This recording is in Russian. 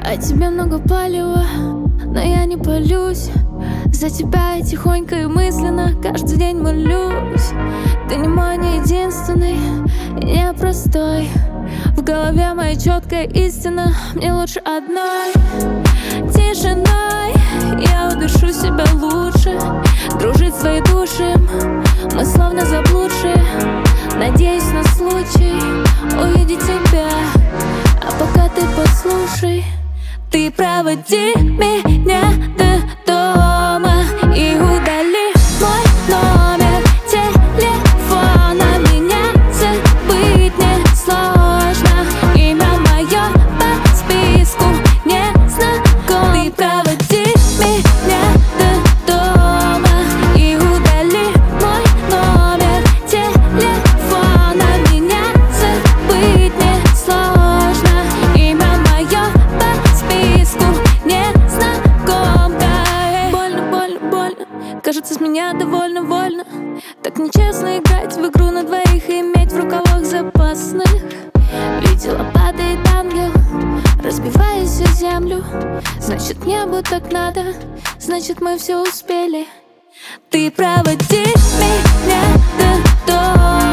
О тебе много палева, но я не палюсь. За тебя я тихонько и мысленно каждый день молюсь. Ты не мой, не единственный, и не простой. В голове моя четкая истина, мне лучше одной. Тишиной я удышу себя лучше. Дружить своей души, мы словно заблудшие. Надеюсь на случай увидеть тебя. А пока ты послушай. Ты проводи меня до дома и удали мой номер телефона. Меня забыть не сложно, имя мое по списку не знаком. Ты проводи меня до дома и удали мой номер телефона. Меня забыть не сложно, имя мое по списку не знакомка. Больно, больно, больно, кажется, с меня довольно вольно. Так нечестно играть в игру на двоих и иметь в рукавах запасных. Видела, падает ангел, разбиваясь о землю. Значит, небу так надо, значит, мы все успели. Ты проводи меня до дома.